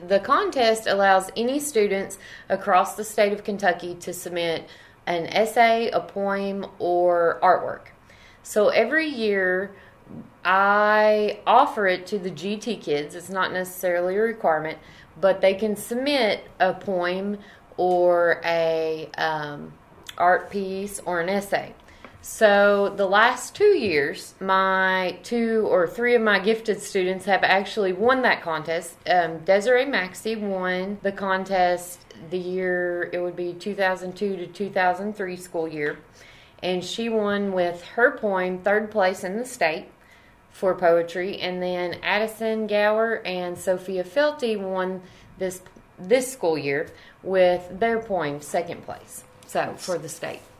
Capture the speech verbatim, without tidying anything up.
The contest allows any students across the state of Kentucky to submit an essay, a poem, or artwork. So every year I offer it to the G T kids. It's not necessarily a requirement, but they can submit a poem or a um, art piece or an essay. So the last two years, my two or three of my gifted students have actually won that contest. Um, Desiree Maxey won the contest the year, it would be two thousand two to two thousand three school year. And she won with her poem third place in the state for poetry. And then Addison Gower and Sophia Felty won this this school year with their poem second place, so for the state.